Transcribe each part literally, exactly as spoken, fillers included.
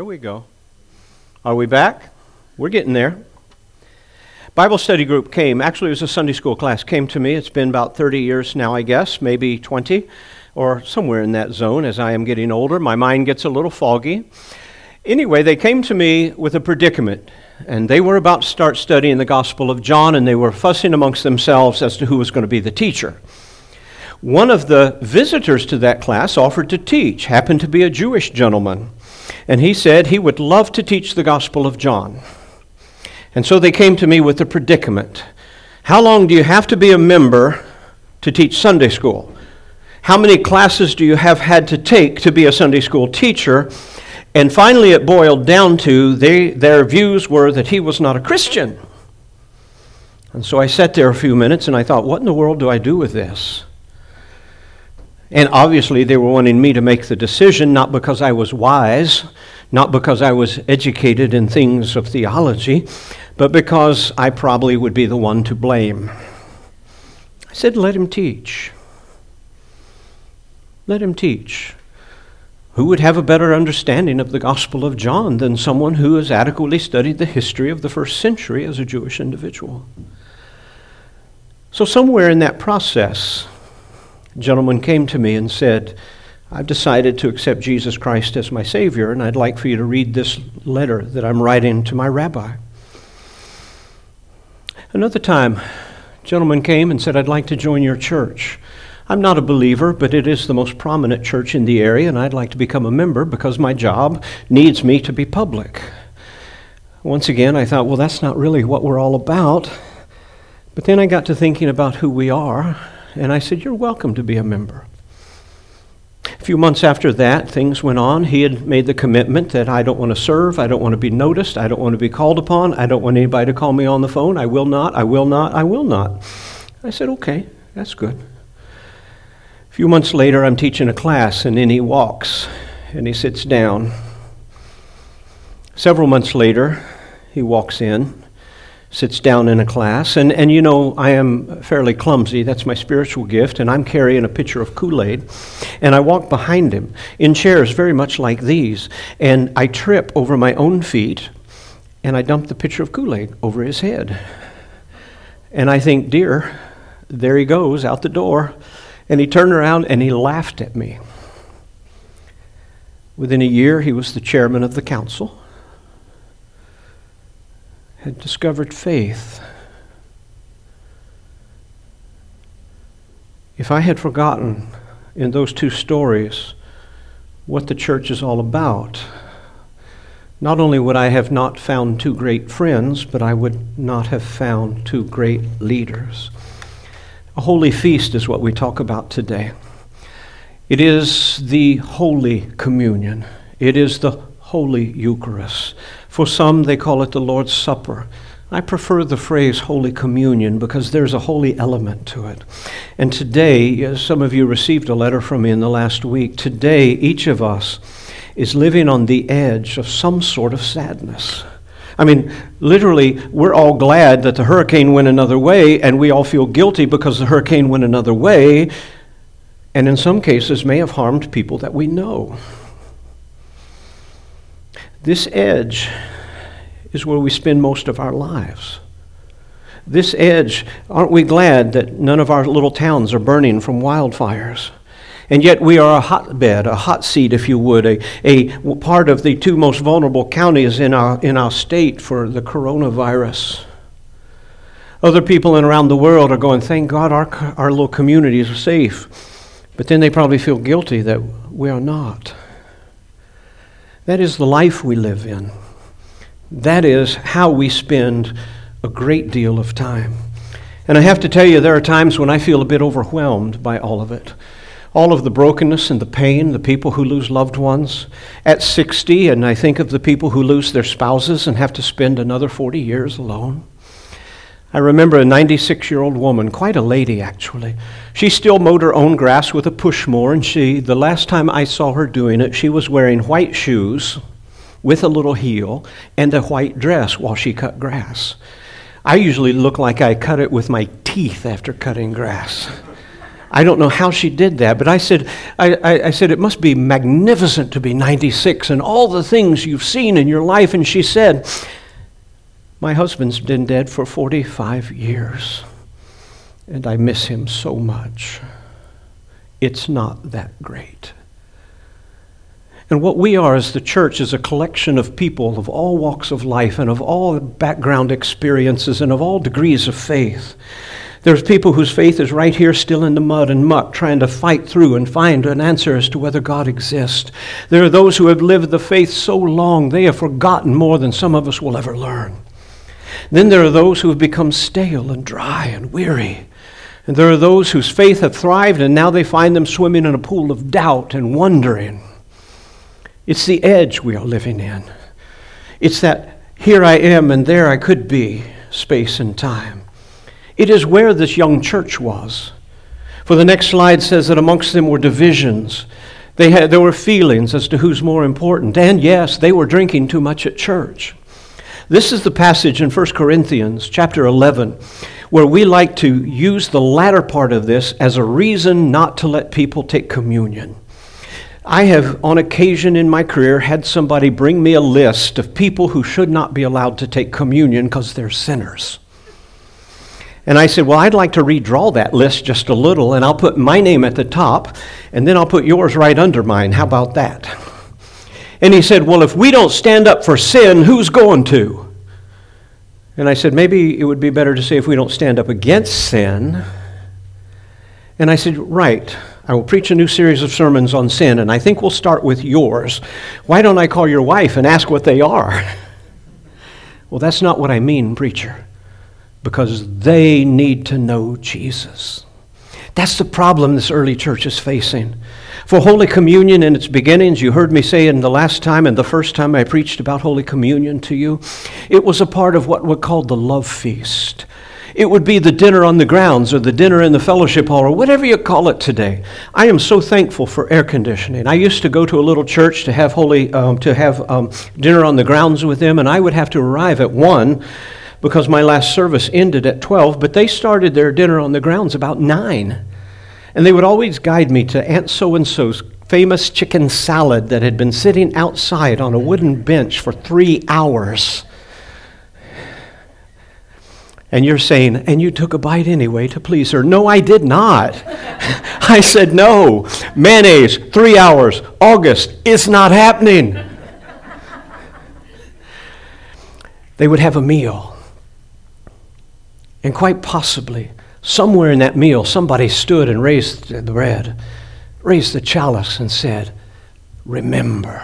we go. Are we back? We're getting there. Bible study group came, actually it was a Sunday school class, came to me. It's been about thirty years now, I guess, maybe twenty, or somewhere in that zone. As I am getting older, my mind gets a little foggy. Anyway, they came to me with a predicament, and they were about to start studying the Gospel of John, and they were fussing amongst themselves as to who was going to be the teacher. One of the visitors to that class offered to teach, happened to be a Jewish gentleman, and he said he would love to teach the Gospel of John. And so they came to me with a predicament. How long do you have to be a member to teach Sunday school? How many classes do you have had to take to be a Sunday school teacher? And finally it boiled down to they, their views were that he was not a Christian. And so I sat there a few minutes and I thought, what in the world do I do with this? And obviously they were wanting me to make the decision, not because I was wise, not because I was educated in things of theology, but because I probably would be the one to blame. I said, let him teach. Let him teach. Who would have a better understanding of the Gospel of John than someone who has adequately studied the history of the first century as a Jewish individual? So somewhere in that process, a gentleman came to me and said, I've decided to accept Jesus Christ as my Savior, and I'd like for you to read this letter that I'm writing to my rabbi. Another time, a gentleman came and said, I'd like to join your church. I'm not a believer, but it is the most prominent church in the area, and I'd like to become a member because my job needs me to be public. Once again, I thought, well, that's not really what we're all about. But then I got to thinking about who we are, and I said, you're welcome to be a member. A few months after that, things went on. He had made the commitment that I don't want to serve, I don't want to be noticed, I don't want to be called upon, I don't want anybody to call me on the phone, I will not, I will not, I will not. I said, okay, that's good. A few months later, I'm teaching a class, and then he walks, and he sits down. Several months later, he walks in, sits down in a class, and, and you know, I am fairly clumsy. That's my spiritual gift, and I'm carrying a pitcher of Kool-Aid, and I walk behind him in chairs very much like these, and I trip over my own feet, and I dump the pitcher of Kool-Aid over his head. And I think, dear, there he goes out the door, and he turned around and he laughed at me. Within a year, he was the chairman of the council, had discovered faith. If I had forgotten in those two stories what the church is all about, not only would I have not found two great friends, but I would not have found two great leaders. A holy feast is what we talk about today. It is the Holy Communion. It is the Holy Eucharist. For some, they call it the Lord's Supper. I prefer the phrase Holy Communion because there's a holy element to it. And today, as some of you received a letter from me in the last week, today each of us is living on the edge of some sort of sadness. I mean, literally, we're all glad that the hurricane went another way, and we all feel guilty because the hurricane went another way, and in some cases may have harmed people that we know. This edge is where we spend most of our lives. This edge, aren't we glad that none of our little towns are burning from wildfires? And yet we are a hotbed, a hot seat, if you would, a, a part of the two most vulnerable counties in our, in our state for the coronavirus. Other people in around the world are going, thank God our, our little communities are safe. But then they probably feel guilty that we are not. That is the life we live in. That is how we spend a great deal of time. And I have to tell you, there are times when I feel a bit overwhelmed by all of it. All of the brokenness and the pain, the people who lose loved ones at sixty, and I think of the people who lose their spouses and have to spend another forty years alone. I remember a ninety-six-year-old woman, quite a lady actually. She still mowed her own grass with a push mower, and she, the last time I saw her doing it, she was wearing white shoes with a little heel and a white dress while she cut grass. I usually look like I cut it with my teeth after cutting grass. I don't know how she did that, but I said, I, I, I said, it must be magnificent to be ninety-six and all the things you've seen in your life. And she said, my husband's been dead for forty-five years, and I miss him so much. It's not that great. And what we are as the church is a collection of people of all walks of life and of all background experiences and of all degrees of faith. There's people whose faith is right here still in the mud and muck, trying to fight through and find an answer as to whether God exists. There are those who have lived the faith so long they have forgotten more than some of us will ever learn. Then there are those who have become stale and dry and weary. And there are those whose faith have thrived and now they find them swimming in a pool of doubt and wondering. It's the edge we are living in. It's that here I am and there I could be, space and time. It is where this young church was. For the next slide says that amongst them were divisions. They had, there were feelings as to who's more important. And yes, they were drinking too much at church. This is the passage in First Corinthians chapter eleven, where we like to use the latter part of this as a reason not to let people take communion. I have, on occasion in my career, had somebody bring me a list of people who should not be allowed to take communion because they're sinners. And I said, well, I'd like to redraw that list just a little, and I'll put my name at the top, and then I'll put yours right under mine. How about that? And he said, well, if we don't stand up for sin, who's going to? And I said, maybe it would be better to say if we don't stand up against sin. And I said, right, I will preach a new series of sermons on sin, and I think we'll start with yours. Why don't I call your wife and ask what they are? Well, that's not what I mean, preacher. Because they need to know Jesus. That's the problem this early church is facing. For Holy Communion in its beginnings, you heard me say in the last time and the first time I preached about Holy Communion to you, it was a part of what we called the love feast. It would be the dinner on the grounds or the dinner in the fellowship hall or whatever you call it today. I am so thankful for air conditioning. I used to go to a little church to have holy um, to have um, dinner on the grounds with them, and I would have to arrive at one because my last service ended at twelve, but they started their dinner on the grounds about nine. And they would always guide me to Aunt So-and-so's famous chicken salad that had been sitting outside on a wooden bench for three hours. And you're saying, and you took a bite anyway to please her. No, I did not. I said, no, mayonnaise, three hours, August, it's not happening. They would have a meal. And quite possibly, somewhere in that meal, somebody stood and raised the bread, raised the chalice and said, remember,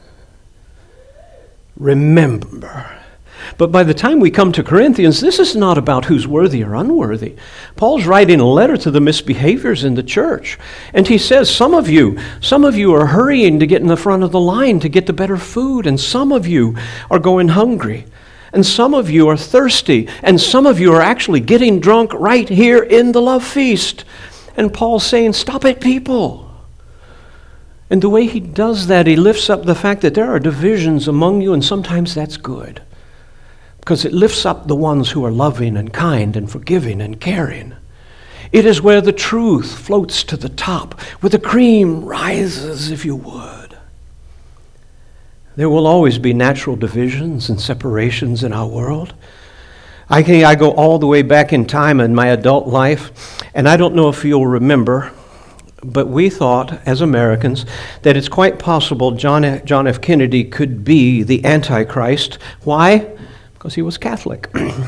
remember. But by the time we come to Corinthians, this is not about who's worthy or unworthy. Paul's writing a letter to the misbehaviors in the church. And he says, some of you, some of you are hurrying to get in the front of the line to get the better food. And some of you are going hungry. And some of you are thirsty, and some of you are actually getting drunk right here in the love feast. And Paul's saying, stop it, people. And the way he does that, he lifts up the fact that there are divisions among you, and sometimes that's good. Because it lifts up the ones who are loving and kind and forgiving and caring. It is where the truth floats to the top, where the cream rises, if you would. There will always be natural divisions and separations in our world. I can, I go all the way back in time in my adult life, and I don't know if you'll remember, but we thought, as Americans, that it's quite possible John F. John F. Kennedy could be the Antichrist. Why? Because he was Catholic.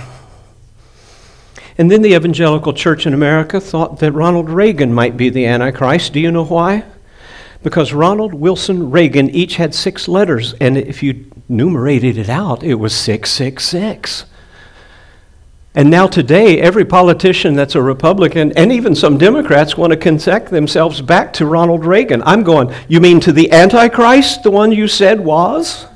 And then the evangelical church in America thought that Ronald Reagan might be the Antichrist. Do you know why? Because Ronald, Wilson, Reagan each had six letters, and if you numerated it out, it was six six six. And now today, every politician that's a Republican, and even some Democrats, want to connect themselves back to Ronald Reagan. I'm going, you mean to the Antichrist, the one you said was?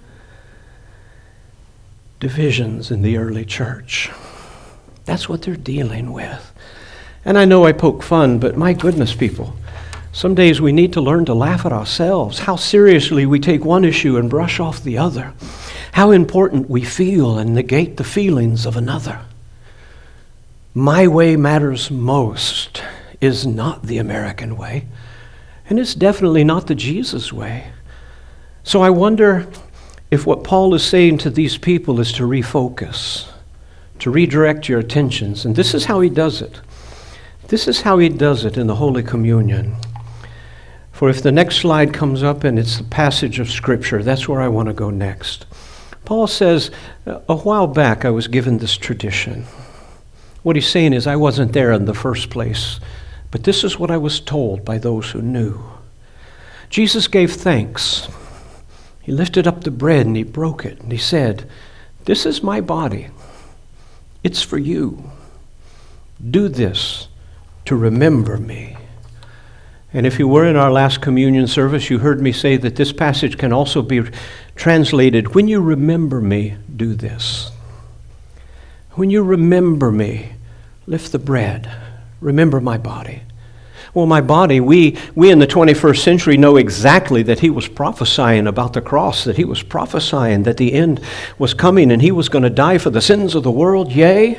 Divisions in the early church. That's what they're dealing with. And I know I poke fun, but my goodness, people, some days we need to learn to laugh at ourselves, how seriously we take one issue and brush off the other, how important we feel and negate the feelings of another. My way matters most is not the American way, and it's definitely not the Jesus way. So I wonder if what Paul is saying to these people is to refocus, to redirect your attentions. And this is how he does it. This is how he does it in the Holy Communion. For if the next slide comes up and it's the passage of Scripture, that's where I want to go next. Paul says, a while back I was given this tradition. What he's saying is I wasn't there in the first place, but this is what I was told by those who knew. Jesus gave thanks. He lifted up the bread and he broke it and he said, "This is my body. It's for you. Do this to remember me." And if you were in our last communion service, you heard me say that this passage can also be translated, "When you remember me, do this." When you remember me, lift the bread. Remember my body. Well, my body, we, we in the twenty-first century know exactly that he was prophesying about the cross, that he was prophesying that the end was coming and he was going to die for the sins of the world, yea.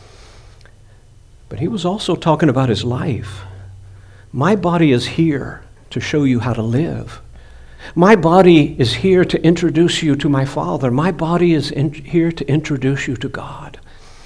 But he was also talking about his life. My body is here to show you how to live. My body is here to introduce you to my Father. My body is in, here to introduce you to God.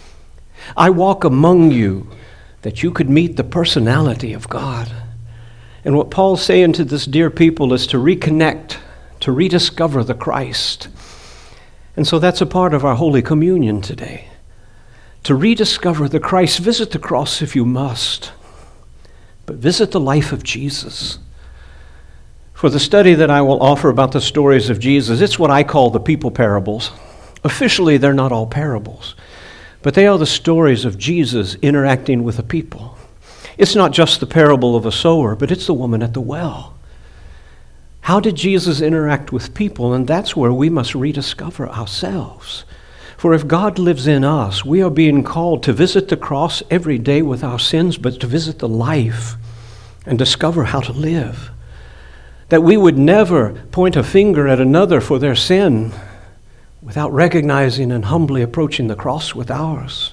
I walk among you that you could meet the personality of God. And what Paul's saying to this dear people is to reconnect, to rediscover the Christ. And so that's a part of our Holy Communion today. To rediscover the Christ, visit the cross if you must, but visit the life of Jesus. For the study that I will offer about the stories of Jesus, it's what I call the people parables. Officially, they're not all parables, but they are the stories of Jesus interacting with the people. It's not just the parable of a sower, but it's the woman at the well. How did Jesus interact with people? And that's where we must rediscover ourselves. For if God lives in us, we are being called to visit the cross every day with our sins, but to visit the life and discover how to live. That we would never point a finger at another for their sin without recognizing and humbly approaching the cross with ours.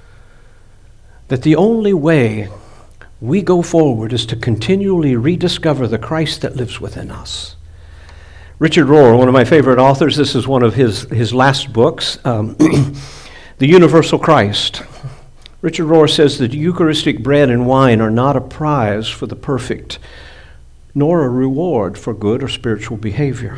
That the only way we go forward is to continually rediscover the Christ that lives within us. Richard Rohr, one of my favorite authors, this is one of his, his last books, um, The Universal Christ. Richard Rohr says that Eucharistic bread and wine are not a prize for the perfect, nor a reward for good or spiritual behavior.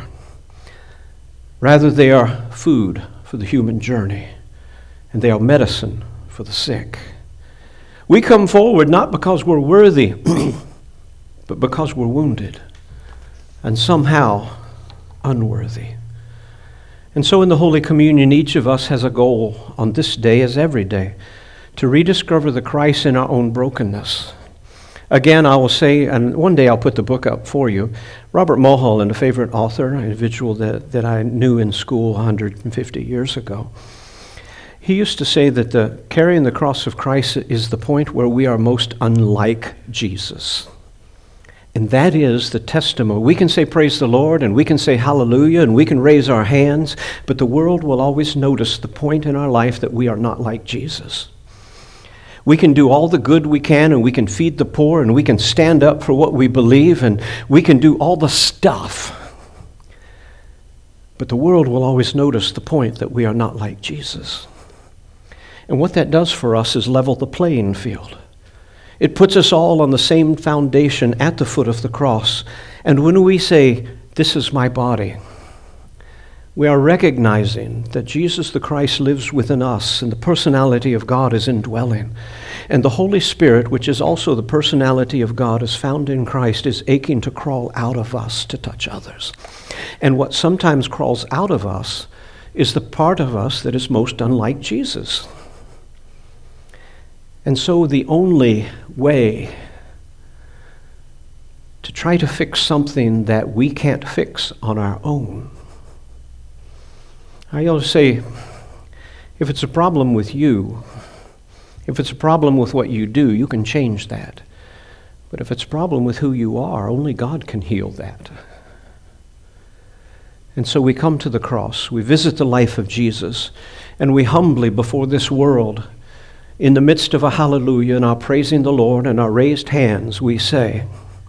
Rather, they are food for the human journey, and they are medicine for the sick. We come forward not because we're worthy, but because we're wounded, and somehow unworthy. And so in the Holy Communion, each of us has a goal on this day as every day, to rediscover the Christ in our own brokenness. Again, I will say, and one day I'll put the book up for you, Robert Mulholland, a favorite author, an individual that, that I knew in school one hundred fifty years ago, he used to say that the carrying the cross of Christ is the point where we are most unlike Jesus. And that is the testimony. We can say praise the Lord, and we can say hallelujah, and we can raise our hands, but the world will always notice the point in our life that we are not like Jesus. We can do all the good we can, and we can feed the poor, and we can stand up for what we believe, and we can do all the stuff. But the world will always notice the point that we are not like Jesus. And what that does for us is level the playing field. It puts us all on the same foundation at the foot of the cross. And when we say, "This is my body," we are recognizing that Jesus the Christ lives within us, and the personality of God is indwelling. And the Holy Spirit, which is also the personality of God as found in Christ, is aching to crawl out of us to touch others. And what sometimes crawls out of us is the part of us that is most unlike Jesus. And so the only way to try to fix something that we can't fix on our own, I always say, if it's a problem with you, if it's a problem with what you do, you can change that. But if it's a problem with who you are, only God can heal that. And so we come to the cross, we visit the life of Jesus, and we humbly before this world in the midst of a hallelujah and our praising the Lord and our raised hands, we say,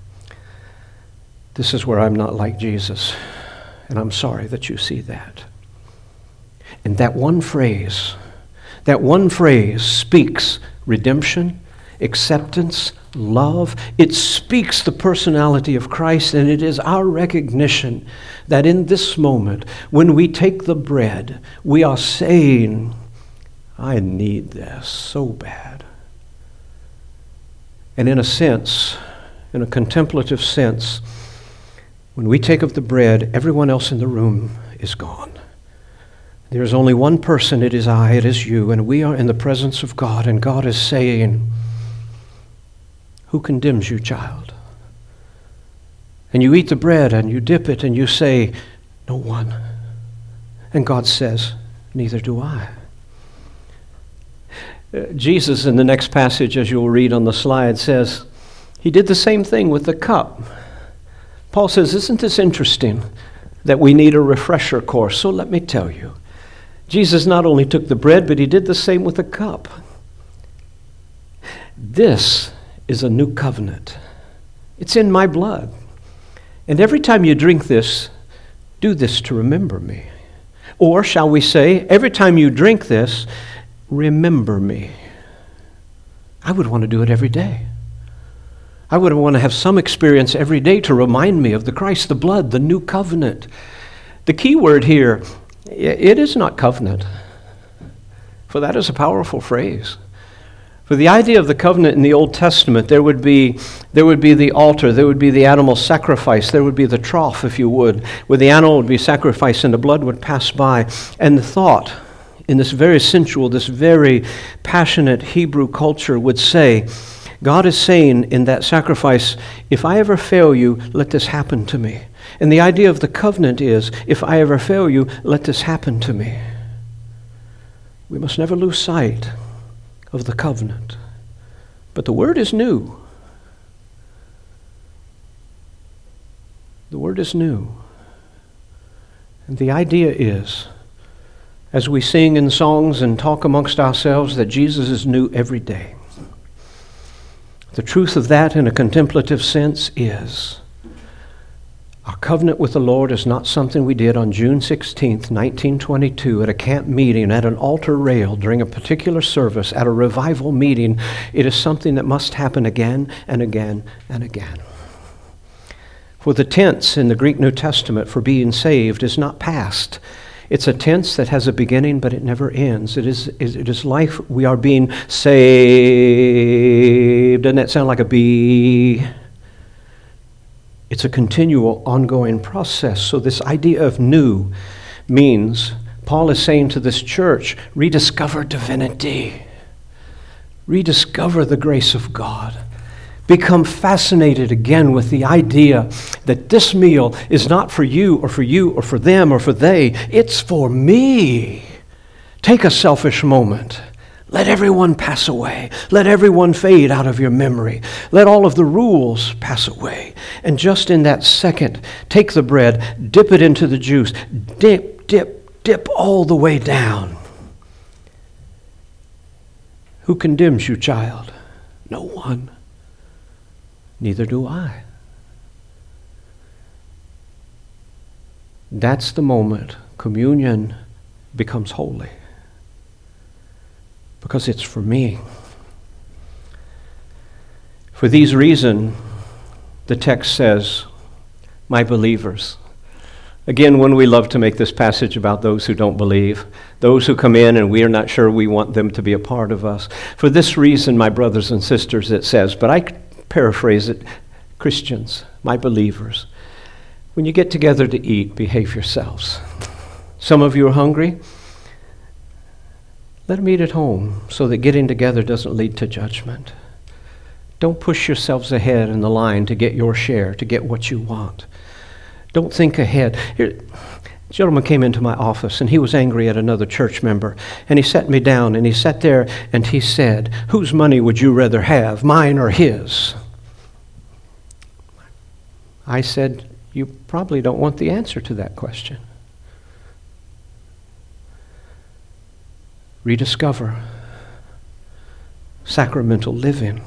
this is where I'm not like Jesus, and I'm sorry that you see that. And that one phrase, that one phrase speaks redemption, acceptance, love. It speaks the personality of Christ, and it is our recognition that in this moment, when we take the bread, we are saying, I need this so bad. And in a sense, in a contemplative sense, when we take of the bread, everyone else in the room is gone. There is only one person, it is I, it is you, and we are in the presence of God, and God is saying, who condemns you, child? And you eat the bread, and you dip it, and you say, no one. And God says, neither do I. Uh, Jesus, in the next passage, as you'll read on the slide, says, he did the same thing with the cup. Paul says, isn't this interesting that we need a refresher course? So let me tell you. Jesus not only took the bread, but he did the same with the cup. This is a new covenant. It's in my blood. And every time you drink this, do this to remember me. Or shall we say, every time you drink this, remember me. I would want to do it every day. I would want to have some experience every day to remind me of the Christ, the blood, the new covenant. The key word here, it is not covenant, for that is a powerful phrase. For the idea of the covenant in the Old Testament, there would be there would be the altar, there would be the animal sacrifice, there would be the trough, if you would, where the animal would be sacrificed and the blood would pass by. And the thought in this very sensual, this very passionate Hebrew culture would say, God is saying in that sacrifice, if I ever fail you, let this happen to me. And the idea of the covenant is, if I ever fail you, let this happen to me. We must never lose sight of the covenant. But the word is new. The word is new. And the idea is, as we sing in songs and talk amongst ourselves, that Jesus is new every day. The truth of that in a contemplative sense is our covenant with the Lord is not something we did on June sixteenth, nineteen twenty-two at a camp meeting, at an altar rail during a particular service, at a revival meeting. It is something that must happen again and again and again. For the tense in the Greek New Testament for being saved is not past. It's a tense that has a beginning, but it never ends. It is, it is life. We are being saved. Doesn't that sound like a bee? It's a continual, ongoing process. So this idea of new means, Paul is saying to this church, rediscover divinity. Rediscover the grace of God. Become fascinated again with the idea that this meal is not for you or for you or for them or for they. It's for me. Take a selfish moment. Let everyone pass away. Let everyone fade out of your memory. Let all of the rules pass away. And just in that second, take the bread, dip it into the juice, dip, dip, dip all the way down. Who condemns you, child? No one. Neither do I. That's the moment communion becomes holy. Because it's for me. For these reasons, the text says, my believers. Again, when we love to make this passage about those who don't believe, those who come in and we are not sure we want them to be a part of us. For this reason, my brothers and sisters, it says, but I paraphrase it, Christians, my believers, when you get together to eat, behave yourselves. Some of you are hungry. Let them eat at home so that getting together doesn't lead to judgment. Don't push yourselves ahead in the line to get your share, to get what you want. Don't think ahead. Here, a gentleman came into my office and he was angry at another church member. And he sat me down and he sat there and he said, whose money would you rather have, mine or his? I said, you probably don't want the answer to that question. Rediscover. sacramental living.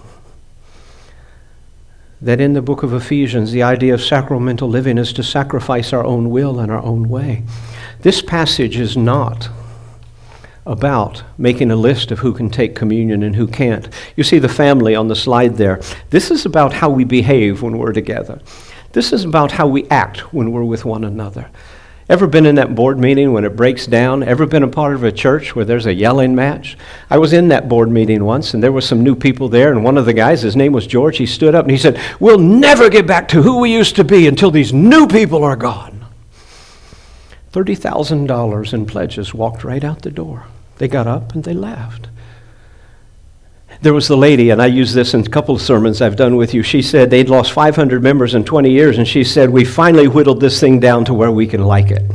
That in the book of Ephesians, the idea of sacramental living is to sacrifice our own will and our own way. This passage is not about making a list of who can take communion and who can't. You see the family on the slide there. This is about how we behave when we're together. This is about how we act when we're with one another. Ever been in that board meeting when it breaks down? Ever been a part of a church where there's a yelling match? I was in that board meeting once, and there were some new people there, and one of the guys, his name was George, he stood up and he said, "We'll never get back to who we used to be until these new people are gone." thirty thousand dollars in pledges walked right out the door. They got up and they left. There was the lady, and I use this in a couple of sermons I've done with you. She said they'd lost five hundred members in twenty years, and she said, "We finally whittled this thing down to where we can like it."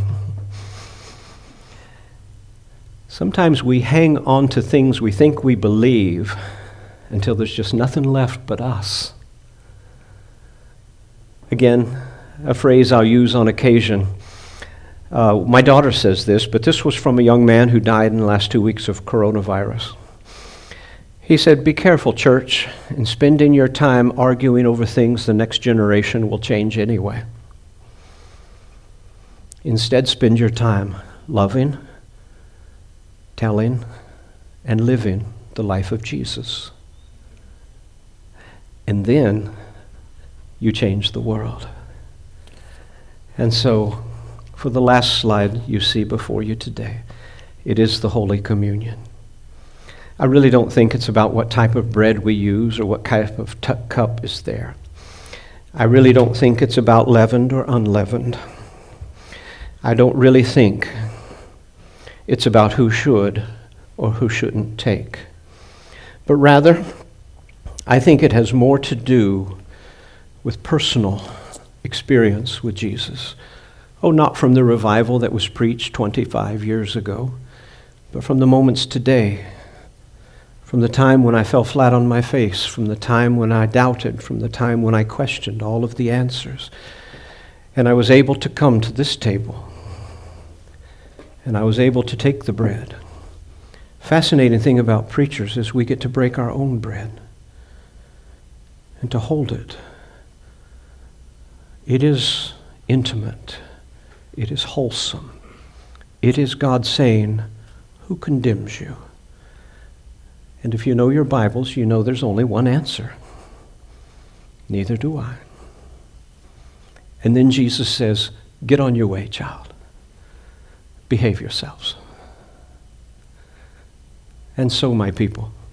Sometimes we hang on to things we think we believe until there's just nothing left but us. Again, a phrase I'll use on occasion. Uh, my daughter says this, but this was from a young man who died in the last two weeks of coronavirus. He said, "Be careful, church, in spending your time arguing over things the next generation will change anyway. Instead, spend your time loving, telling, and living the life of Jesus. And then you change the world." And so, for the last slide you see before you today, it is the Holy Communion. I really don't think it's about what type of bread we use or what type of t- cup is there. I really don't think it's about leavened or unleavened. I don't really think it's about who should or who shouldn't take. But rather, I think it has more to do with personal experience with Jesus. Oh, not from the revival that was preached twenty-five years ago, but from the moments today. From the time when I fell flat on my face, from the time when I doubted, from the time when I questioned all of the answers. And I was able to come to this table. And I was able to take the bread. Fascinating thing about preachers is we get to break our own bread and to hold it. It is intimate. It is wholesome. It is God saying, "Who condemns you?" And if you know your Bibles, you know there's only one answer. Neither do I. And then Jesus says, "Get on your way, child. Behave yourselves." And so, my people,